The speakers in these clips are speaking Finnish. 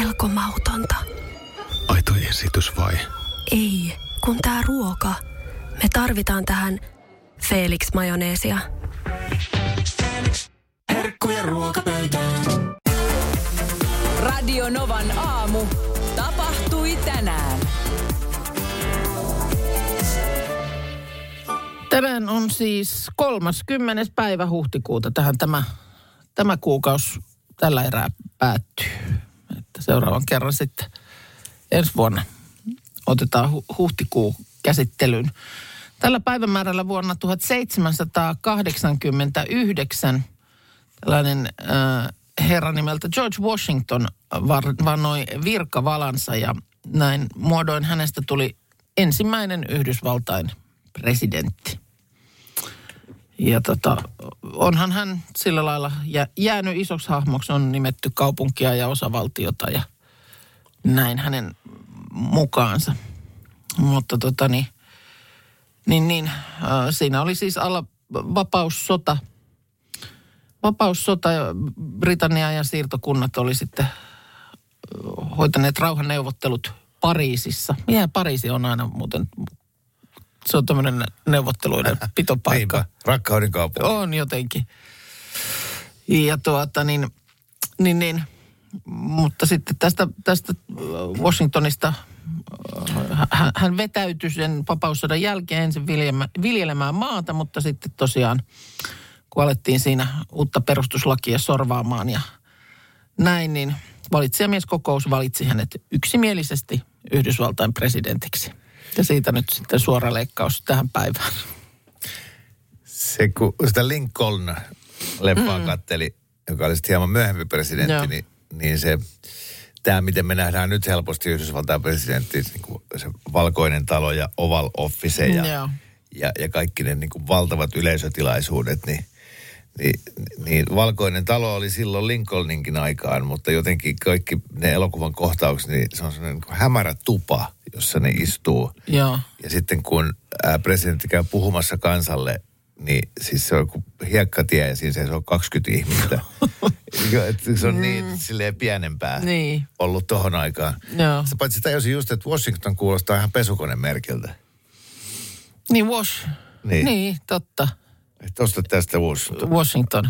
melko mautonta. Ai toi esitys vai? Ei, kun tää ruoka. Me tarvitaan tähän Felix-majoneesia. Herkkuja ruokapöytään. Radio Novan aamu. Tapahtui tänään. Tänään on siis 30. päivä huhtikuuta. Tähän tämä kuukausi tällä erää päättyy. Että seuraavan kerran sitten ensi vuonna otetaan huhtikuu käsittelyyn. Tällä päivämäärällä vuonna 1789 tällainen herra nimeltä George Washington vannoi virkavalansa ja näin muodoin hänestä tuli ensimmäinen Yhdysvaltain presidentti. Ja onhan hän sillä lailla jäänyt isoksi hahmoksi, on nimetty kaupunkia ja osavaltiota ja näin hänen mukaansa. Mutta siinä oli siis alla vapaussota. Vapaussota ja Britannia ja siirtokunnat oli sitten hoitaneet rauhanneuvottelut Pariisissa. Mihän Pariisi on aina muuten, se on tämmöinen neuvotteluiden pitopaikka. Niinpä, rakkauden kaupunki. On jotenkin. Ja mutta sitten tästä Washingtonista hän vetäytyi sen vapaussodan jälkeen ensin viljelemään maata, mutta sitten tosiaan kun alettiin siinä uutta perustuslakia sorvaamaan ja näin, niin valitsijamieskokous valitsi hänet yksimielisesti Yhdysvaltain presidentiksi. Ja siitä nyt sitten suora leikkaus tähän päivään. Se, kun sitä Lincoln-leffaa katteli, joka oli sitten hieman myöhempi presidentti, niin tämä, miten me nähdään nyt helposti Yhdysvaltain presidentti, niin kuin se valkoinen talo ja Oval Office ja kaikki ne niin kuin valtavat yleisötilaisuudet, niin valkoinen talo oli silloin Lincolninkin aikaan, mutta jotenkin kaikki ne elokuvan kohtaukset, niin se on sellainen niin hämärä tupa, jossa ne istuu. Joo. Ja sitten kun presidentti käy puhumassa kansalle, niin siis se on kuin hiekkatie ja siinä se on 20 ihmistä. Se on niin silleen pienempää ollut tohon aikaan. Joo. Sä paitsi tajusin just, että Washington kuulostaa ihan pesukonemerkiltä. Niin, niin, totta. Tuosta tästä Washington.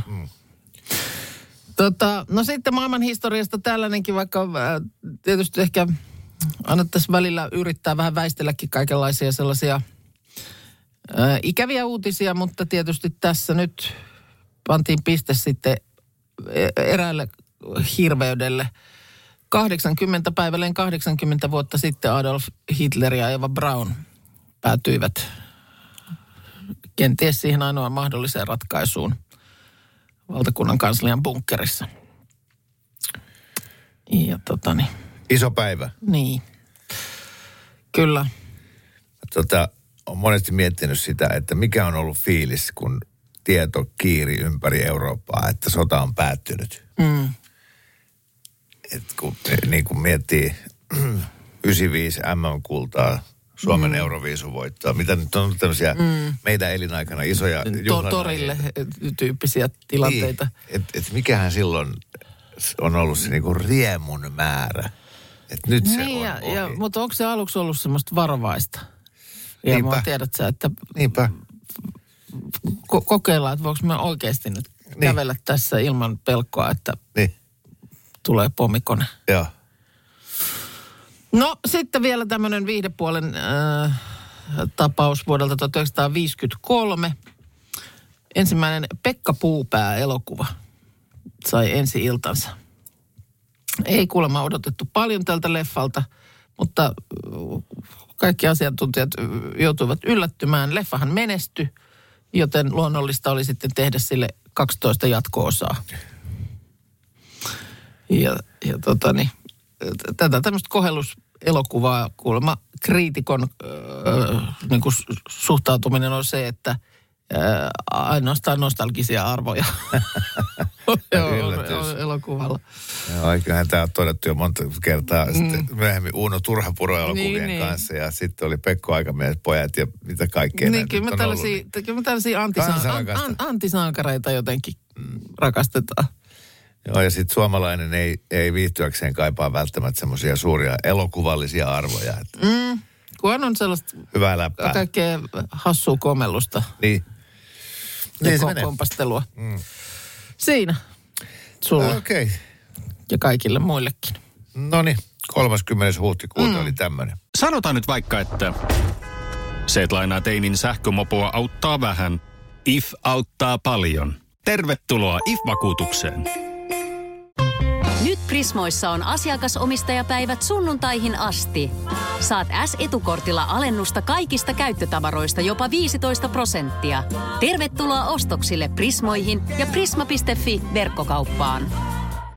No sitten maailman historiasta tällainenkin, vaikka tietysti ehkä annettaisiin välillä yrittää vähän väistelläkin kaikenlaisia sellaisia ikäviä uutisia, mutta tietysti tässä nyt pantiin piste sitten eräälle hirveydelle. 80 vuotta sitten Adolf Hitler ja Eva Braun päätyivät kenties siihen ainoaan mahdolliseen ratkaisuun valtakunnan kanslian bunkkerissa. Ja Iso päivä. Niin. Kyllä. Olen monesti miettinyt sitä, että mikä on ollut fiilis, kun tieto kiiri ympäri Eurooppaa, että sota on päättynyt. Et niin kun miettii 95 MM-kultaa, Suomen Euroviisuvoittoa, mitä nyt on tämmöisiä meidän elinaikana isoja juhlan torille tyyppisiä tilanteita. Niin, että mikähän silloin on ollut se niinku riemun määrä. Että nyt se on ohi. Mutta onko se aluksi ollut semmoista varovaista? Ja mä tiedät sä, että kokeillaan, että voiko me oikeasti nyt kävellä tässä ilman pelkoa, että tulee pommikone. Joo. No sitten vielä tämmöinen viihdepuolen tapaus vuodelta 1953. Ensimmäinen Pekka Puupää-elokuva sai ensi-iltansa. Ei kuulemma odotettu paljon tältä leffalta, mutta kaikki asiantuntijat joutuivat yllättymään. Leffahan menestyi, joten luonnollista oli sitten tehdä sille 12 jatko-osaa. Tätä tämmöistä kohelluselokuvaa kuulemma kriitikon niin kuin suhtautuminen on se, että ainoastaan nostalgisia arvoja on elokuvalla. Joo, kyllähän tämä on todettu jo monta kertaa sitten myöhemmin Uno Turhapuro-elokuvien kanssa ja sitten oli Pekko Aikamies pojat ja mitä kaikkea. Niin, kyllä me tällaisia antisankareita jotenkin rakastetaan. Joo, ja sitten suomalainen ei viihtyäkseen kaipaa välttämättä semmoisia suuria elokuvallisia arvoja. Kunhan on sellaista hyvää läppää. Kaikkea hassua komellusta. Niin. Ja kompastelua. Siinä sulla. Okei. Ja kaikille muillekin. Noniin, 30. huhtikuuta oli tämmöinen. Sanotaan nyt vaikka, että se, että lainaa teinin sähkömopoa, auttaa vähän. IF auttaa paljon. Tervetuloa IF-vakuutukseen. Nyt Prismoissa on asiakasomistajapäivät sunnuntaihin asti. Saat S-etukortilla alennusta kaikista käyttötavaroista jopa 15%. Tervetuloa ostoksille Prismoihin ja prisma.fi verkkokauppaan.